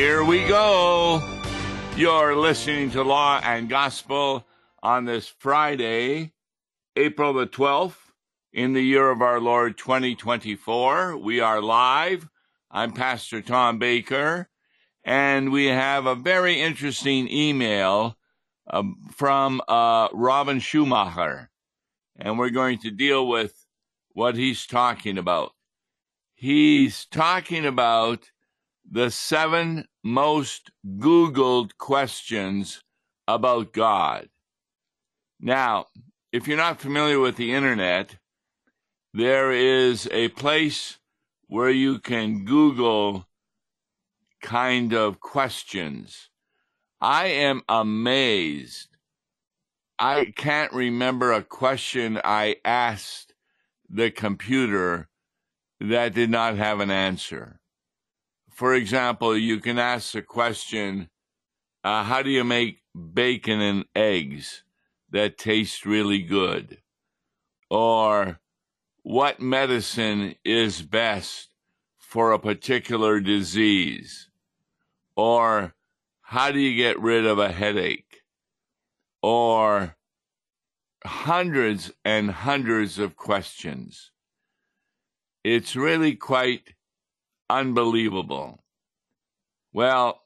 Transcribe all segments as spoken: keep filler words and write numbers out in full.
Here we go. You're listening to Law and Gospel on this Friday, April the twelfth, in the year of our Lord twenty twenty-four. We are live. I'm Pastor Tom Baker, and we have a very interesting email uh, from uh, Robin Schumacher, and we're going to deal with what he's talking about. He's talking about the seven most Googled questions about God. Now, if you're not familiar with the internet, there is a place where you can Google kind of questions. I am amazed. I can't remember a question I asked the computer that did not have an answer. For example, you can ask the question, uh, how do you make bacon and eggs that taste really good? Or what medicine is best for a particular disease? Or how do you get rid of a headache? Or hundreds and hundreds of questions. It's really quite unbelievable. Well,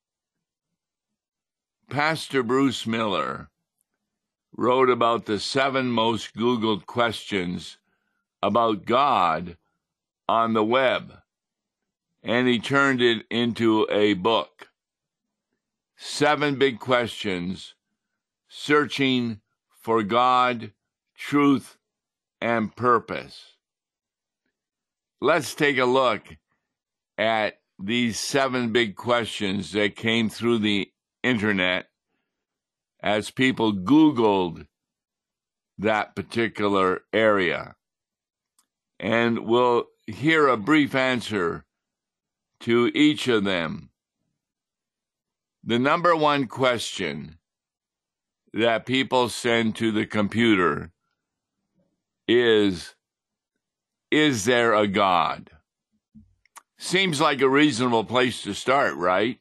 Pastor Bruce Miller wrote about the seven most Googled questions about God on the web, and he turned it into a book. Seven Big Questions, Searching for God, Truth, and Purpose. Let's take a look at these seven big questions that came through the internet as people Googled that particular area. And we'll hear a brief answer to each of them. The number one question that people send to the computer is, is there a God? Seems like a reasonable place to start, right?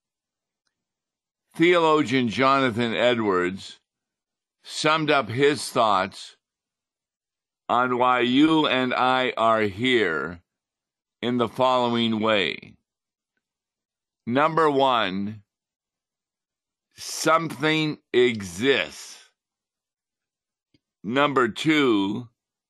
Theologian Jonathan Edwards summed up his thoughts on why you and I are here in the following way. Number one, something exists. Number two,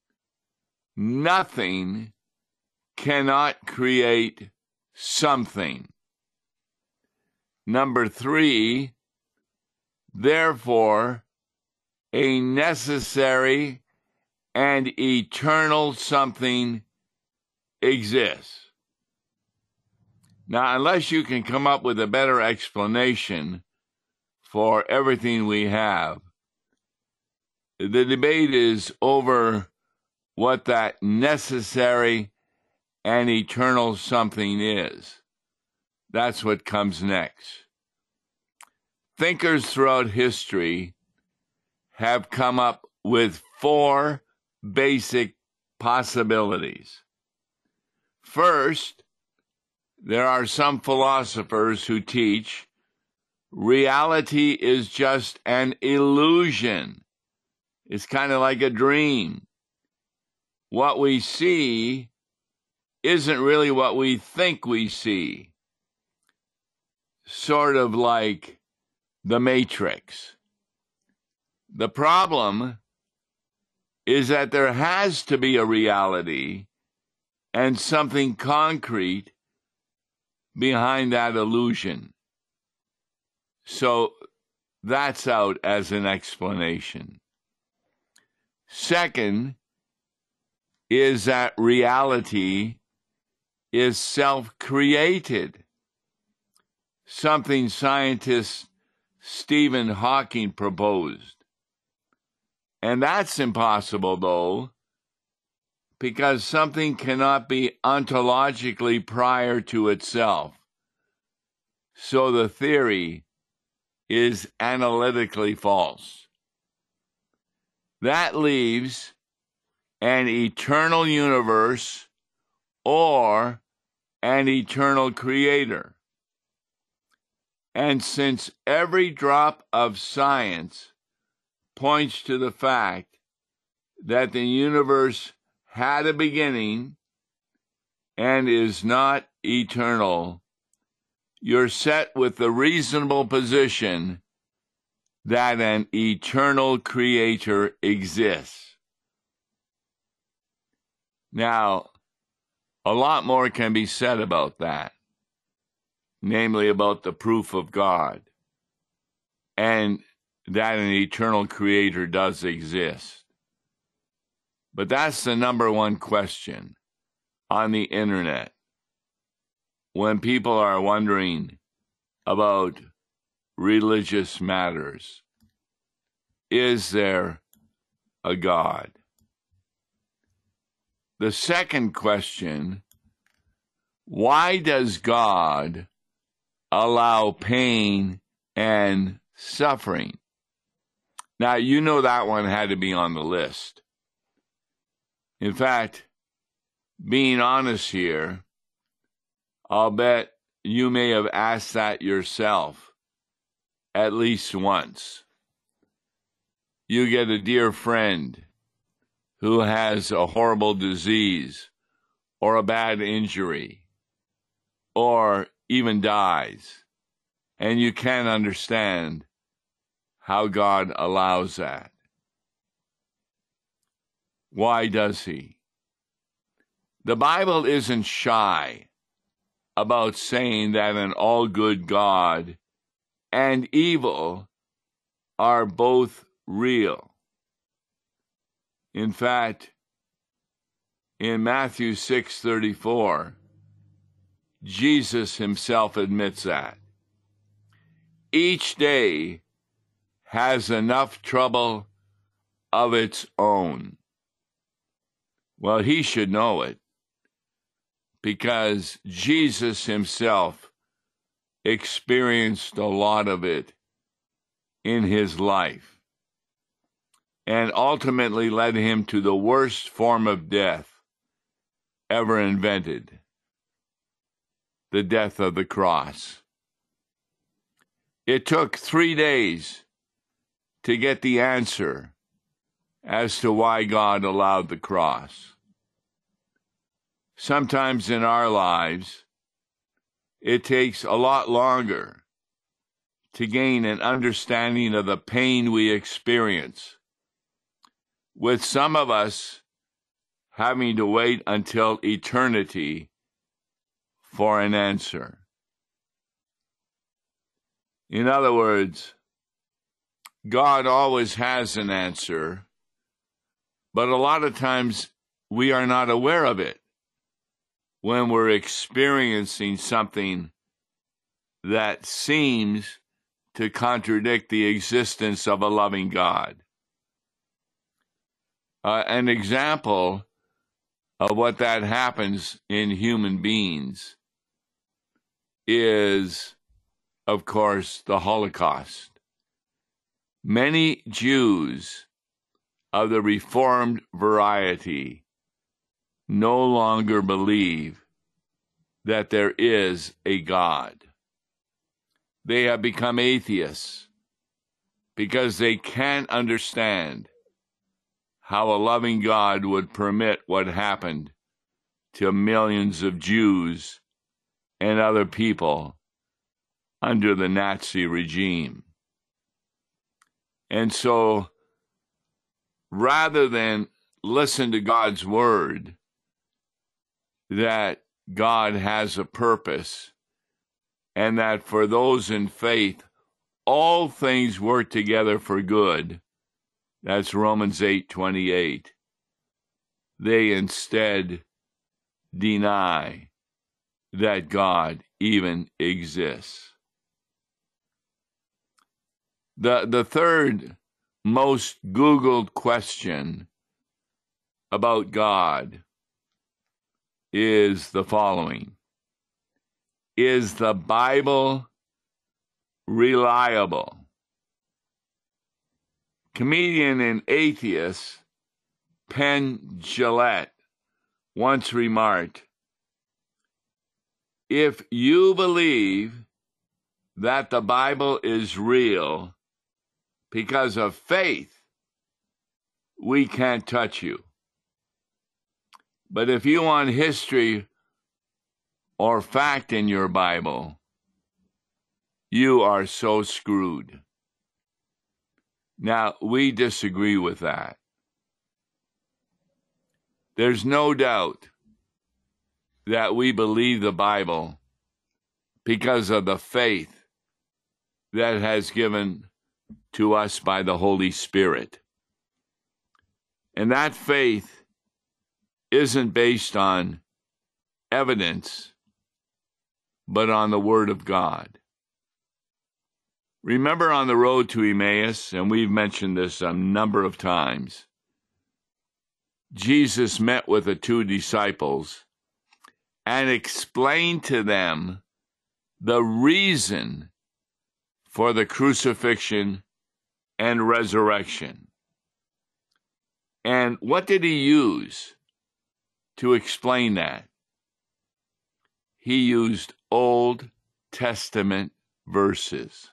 nothing cannot create something. Number three, therefore, a necessary and eternal something exists. Now, unless you can come up with a better explanation for everything we have, the debate is over what that necessary and eternal something is. That's what comes next. Thinkers throughout history have come up with four basic possibilities. First, there are some philosophers who teach reality is just an illusion. It's kind of like a dream. What we see isn't really what we think we see. Sort of like the Matrix. The problem is that there has to be a reality and something concrete behind that illusion. So that's out as an explanation. Second is that reality is self-created, something scientist Stephen Hawking proposed. And that's impossible, though, because something cannot be ontologically prior to itself. So the theory is analytically false. That leaves an eternal universe or an eternal creator. And since every drop of science points to the fact that the universe had a beginning and is not eternal, you're set with the reasonable position that an eternal creator exists. Now, a lot more can be said about that, namely about the proof of God, and that an eternal creator does exist. But that's the number one question on the internet when people are wondering about religious matters. Is there a God? The second question, why does God allow pain and suffering? Now, you know that one had to be on the list. In fact, being honest here, I'll bet you may have asked that yourself at least once. You get a dear friend who has a horrible disease or a bad injury or even dies, and you can't understand how God allows that. Why does he? The Bible isn't shy about saying that an all-good God and evil are both real. In fact, in Matthew six thirty-four, Jesus himself admits that. Each day has enough trouble of its own. Well, he should know it, because Jesus himself experienced a lot of it in his life, and ultimately led him to the worst form of death ever invented, the death of the cross. It took three days to get the answer as to why God allowed the cross. Sometimes in our lives, it takes a lot longer to gain an understanding of the pain we experience, with some of us having to wait until eternity for an answer. In other words, God always has an answer, but a lot of times we are not aware of it when we're experiencing something that seems to contradict the existence of a loving God. Uh, an example of what that happens in human beings is, of course, the Holocaust. Many Jews of the Reformed variety no longer believe that there is a God. They have become atheists because they can't understand how a loving God would permit what happened to millions of Jews and other people under the Nazi regime. And so, rather than listen to God's word, that God has a purpose, and that for those in faith, all things work together for good, that's Romans eight twenty-eight, they instead deny that God even exists. The, the third most Googled question about God is the following: is the Bible reliable? Comedian and atheist Penn Jillette once remarked, "If you believe that the Bible is real, because of faith, we can't touch you. But if you want history or fact in your Bible, you are so screwed. Now, we disagree with that. There's no doubt that we believe the Bible because of the faith that has given to us by the Holy Spirit. And that faith isn't based on evidence, but on the Word of God. Remember on the road to Emmaus, and we've mentioned this a number of times, Jesus met with the two disciples and explained to them the reason for the crucifixion and resurrection. And what did he use to explain that? He used Old Testament verses.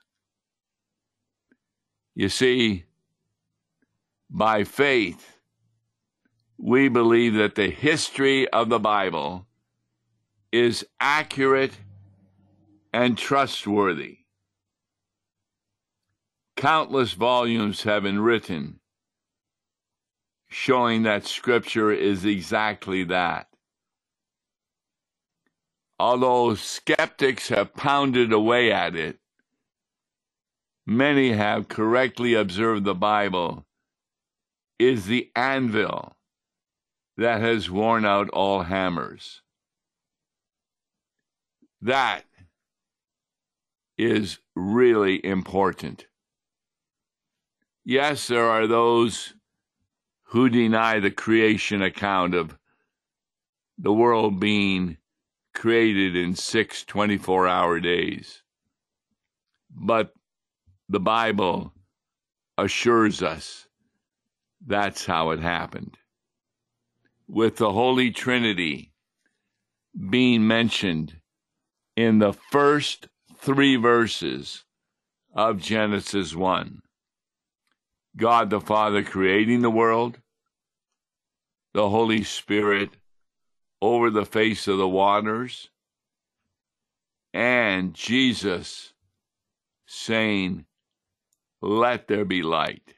You see, by faith, we believe that the history of the Bible is accurate and trustworthy. Countless volumes have been written showing that Scripture is exactly that. Although skeptics have pounded away at it, many have correctly observed the Bible is the anvil that has worn out all hammers. That is really important. Yes, there are those who deny the creation account of the world being created in six twenty-four hour days. But the Bible assures us that's how it happened. With the Holy Trinity being mentioned in the first three verses of Genesis one. God the Father creating the world, the Holy Spirit over the face of the waters, and Jesus saying, "Let there be light."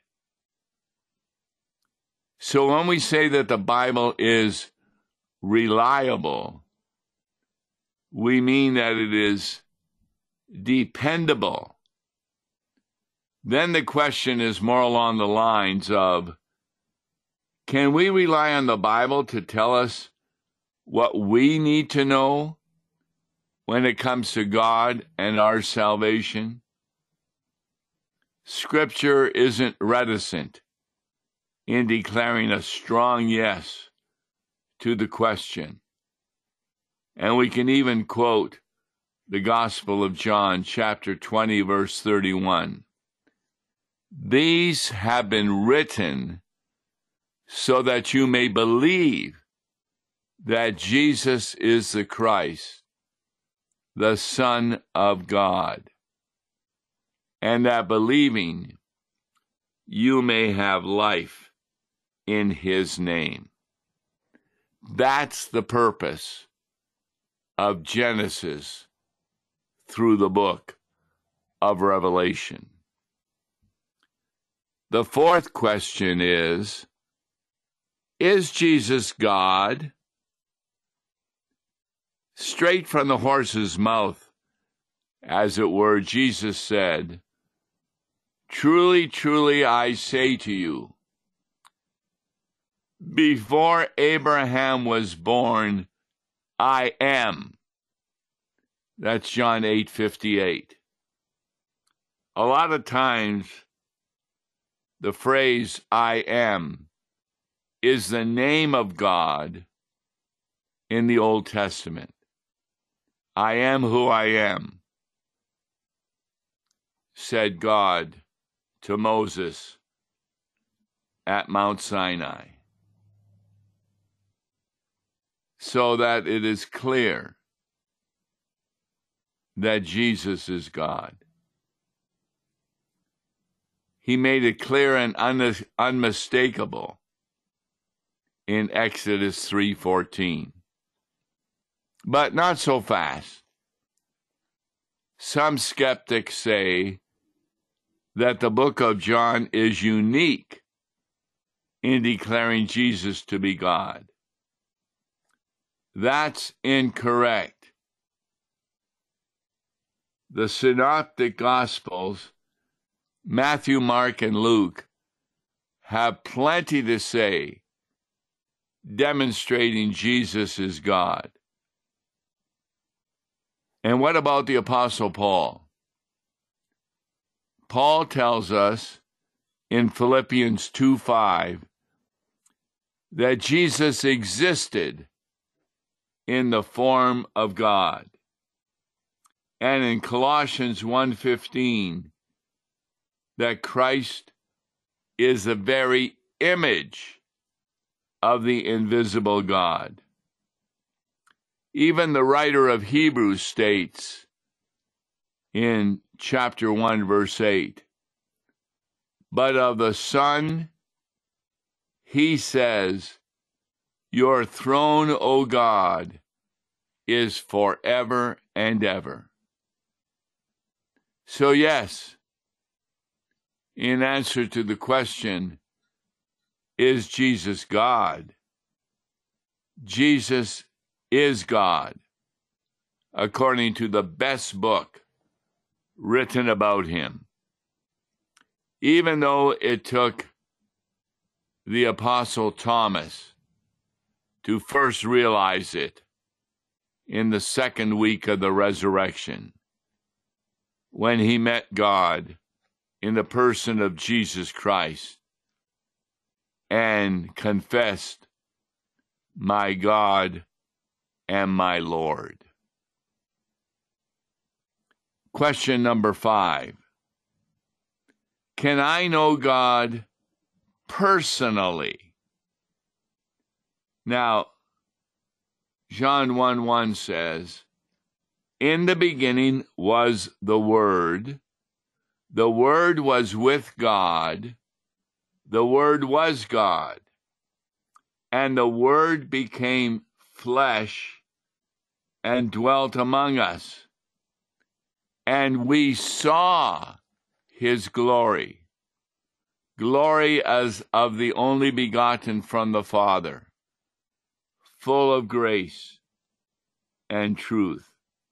So when we say that the Bible is reliable, we mean that it is dependable. Then the question is more along the lines of, can we rely on the Bible to tell us what we need to know when it comes to God and our salvation? Scripture isn't reticent in declaring a strong yes to the question. And we can even quote the Gospel of John, chapter twenty, verse thirty-one. These have been written so that you may believe that Jesus is the Christ, the Son of God, and that believing you may have life in his name. That's the purpose of Genesis through the book of Revelation. The fourth question is, is Jesus God? Straight from the horse's mouth, as it were, Jesus said, "Truly, truly, I say to you, before Abraham was born, I am." That's John eight fifty-eight. A lot of times, the phrase "I am" is the name of God in the Old Testament. I am who I am, said God to Moses at Mount Sinai, so that it is clear that Jesus is God. He made it clear and un- unmistakable in Exodus three fourteen. But not so fast. Some skeptics say that the book of John is unique in declaring Jesus to be God. That's incorrect. The Synoptic Gospels, Matthew, Mark, and Luke, have plenty to say demonstrating Jesus is God. And what about the Apostle Paul? Paul tells us in Philippians two five that Jesus existed in the form of God. And in Colossians one fifteen, that Christ is the very image of the invisible God. Even the writer of Hebrews states in chapter one, verse eight, but of the Son, he says, your throne, O God, is forever and ever. So yes, in answer to the question, is Jesus God? Jesus is God, according to the best book written about him. Even though it took the Apostle Thomas to first realize it in the second week of the resurrection, when he met God in the person of Jesus Christ and confessed, my God and my Lord. Question number five. Can I know God personally? Now, John one one says, in the beginning was the Word. The Word was with God. The Word was God. And the Word became flesh and dwelt among us. And we saw his glory, glory as of the only begotten from the Father, full of grace and truth.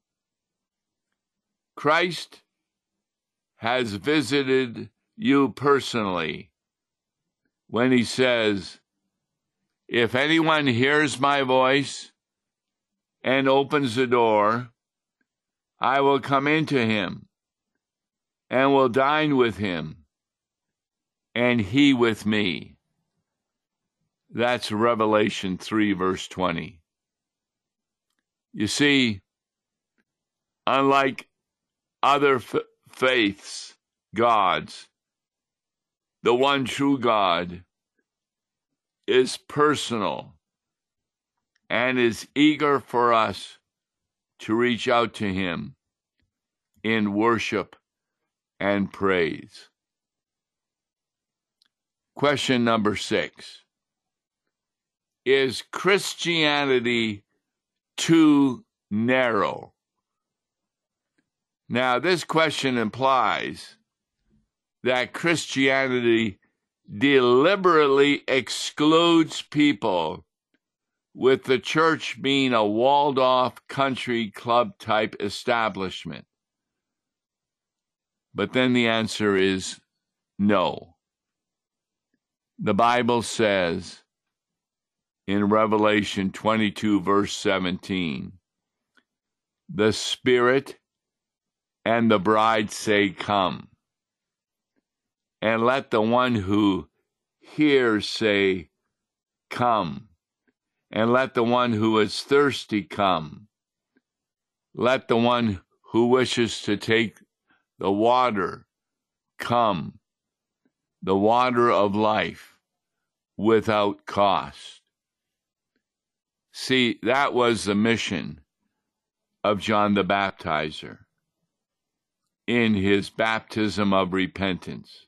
Christ has visited you personally when he says, if anyone hears my voice and opens the door, I will come into him and will dine with him, and he with me. That's Revelation three, verse twenty. You see, unlike other f- faiths, gods, the one true God is personal and is eager for us to reach out to him in worship and praise. Question number six. Is Christianity too narrow? Now, this question implies that Christianity deliberately excludes people, with the church being a walled-off country club-type establishment. But then the answer is no. The Bible says in Revelation twenty-two, verse seventeen, the Spirit and the bride say, come. And let the one who hears say, come. And let the one who is thirsty come. Let the one who wishes to take the water come, the water of life, without cost. See, that was the mission of John the Baptizer. in his baptism of repentance.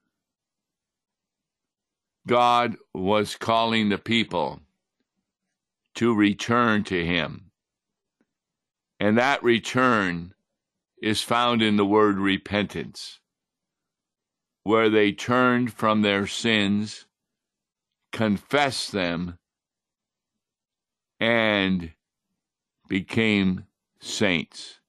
God was calling the people to return to him. And that return is found in the word repentance, where they turned from their sins, confessed them, and became saints.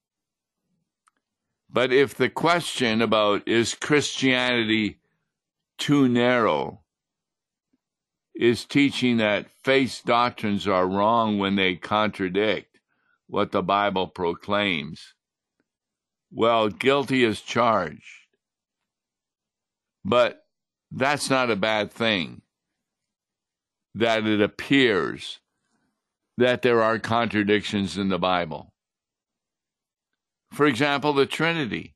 But if the question about is Christianity too narrow is teaching that faith doctrines are wrong when they contradict what the Bible proclaims, well, guilty as charged. But that's not a bad thing, that it appears that there are contradictions in the Bible. For example, the Trinity.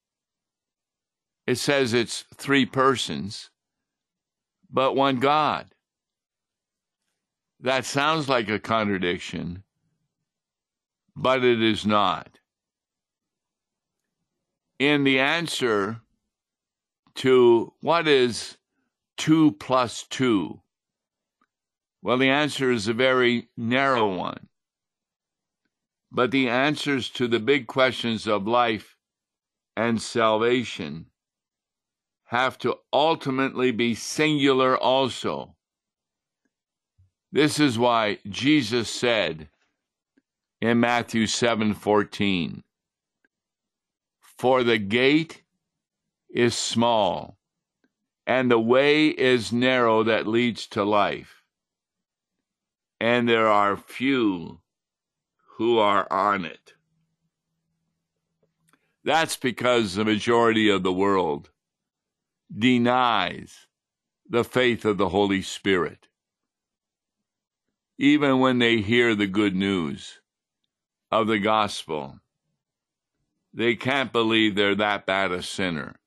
It says it's three persons, but one God. That sounds like a contradiction, but it is not. In the answer to what is two plus two, well, the answer is a very narrow one. But the answers to the big questions of life and salvation have to ultimately be singular also. This is why Jesus said in Matthew seven fourteen, "For the gate is small, and the way is narrow that leads to life, and there are few who are on it." That's because the majority of the world denies the faith of the Holy Spirit. Even when they hear the good news of the gospel, they can't believe they're that bad a sinner.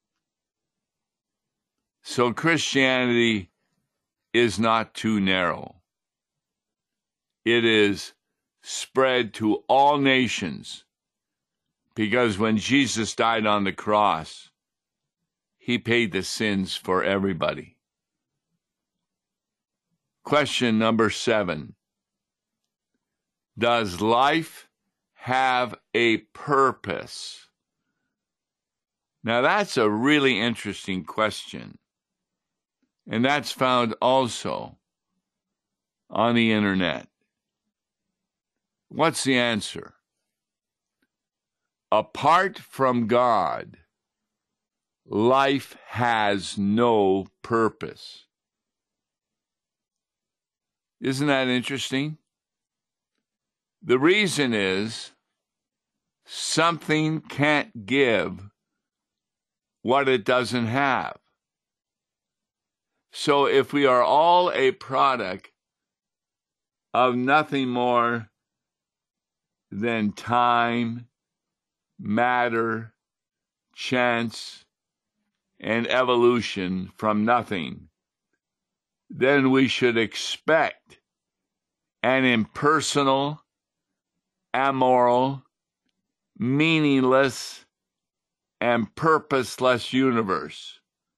So Christianity is not too narrow. It is spread to all nations, because when Jesus died on the cross, he paid the sins for everybody. Question number seven. Does life have a purpose? Now that's a really interesting question. And that's found also on the internet. What's the answer? Apart from God, life has no purpose. Isn't that interesting? The reason is something can't give what it doesn't have. So if we are all a product of nothing more than time, matter, chance, and evolution from nothing, then we should expect an impersonal, amoral, meaningless, and purposeless universe,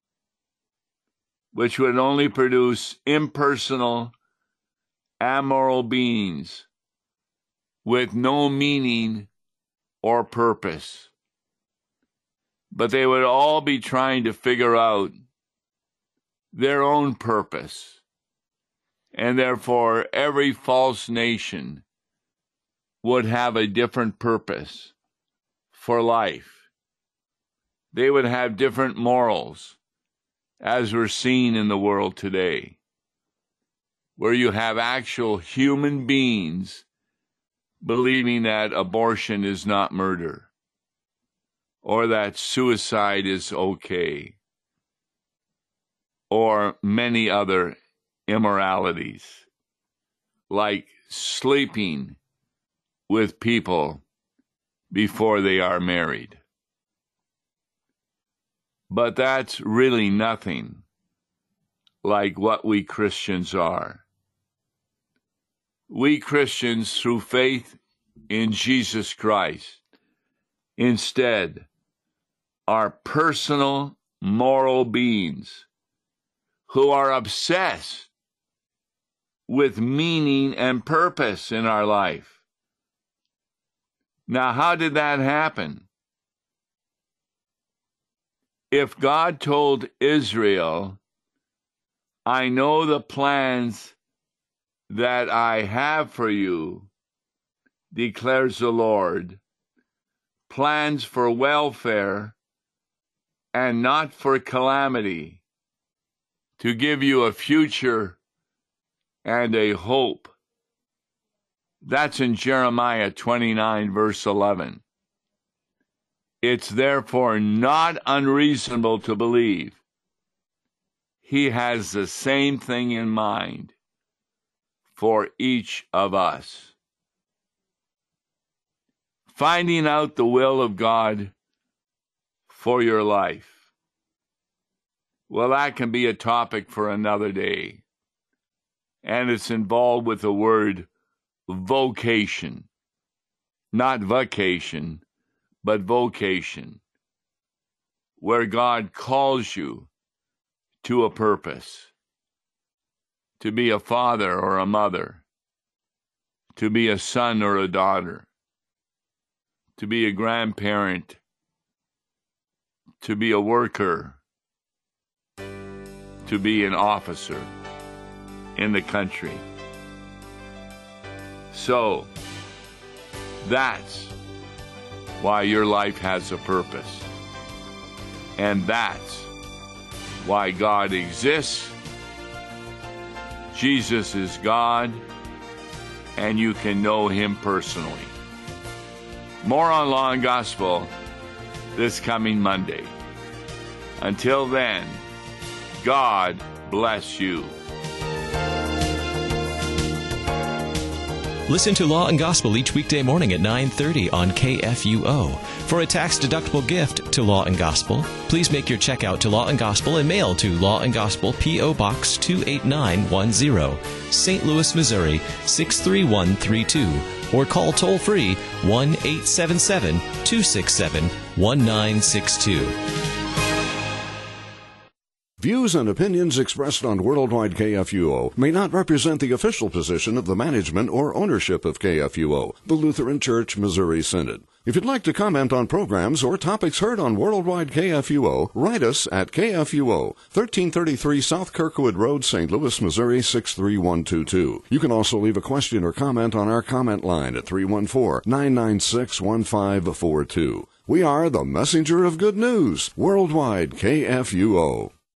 which would only produce impersonal, amoral beings with no meaning or purpose. But they would all be trying to figure out their own purpose, and therefore every false nation would have a different purpose for life. They would have different morals, as we're seeing in the world today, where you have actual human beings believing that abortion is not murder, or that suicide is okay, or many other immoralities, like sleeping with people before they are married. But that's really nothing like what we Christians are. We Christians, through faith in Jesus Christ, instead are personal moral beings who are obsessed with meaning and purpose in our life. Now, how did that happen? If God told Israel, I know the plans that I have for you, declares the Lord, plans for welfare and not for calamity, to give you a future and a hope. That's in Jeremiah twenty-nine, verse eleven. It's therefore not unreasonable to believe He has the same thing in mind for each of us. Finding out the will of God for your life. Well, that can be a topic for another day. And it's involved with the word vocation. Not vacation, but vocation. Where God calls you to a purpose. To be a father or a mother. To be a son or a daughter. To be a grandparent. To be a worker. To be an officer in the country. So, that's why your life has a purpose. And that's why God exists. Jesus is God, and you can know Him personally. More on Law and Gospel this coming Monday. Until then, God bless you. Listen to Law and Gospel each weekday morning at nine thirty on K F U O. For a tax-deductible gift to Law and Gospel, please make your check out to Law and Gospel and mail to Law and Gospel, P O. Box two eight nine one zero, Saint Louis, Missouri six three one three two, or call toll-free one eight seven seven, two six seven, one nine six two. Views and opinions expressed on Worldwide K F U O may not represent the official position of the management or ownership of K F U O, the Lutheran Church Missouri Synod. If you'd like to comment on programs or topics heard on Worldwide K F U O, write us at K F U O, thirteen thirty-three South Kirkwood Road, Saint Louis, Missouri six three one two two. You can also leave a question or comment on our comment line at three one four, nine nine six, one five four two. We are the messenger of good news, Worldwide K F U O.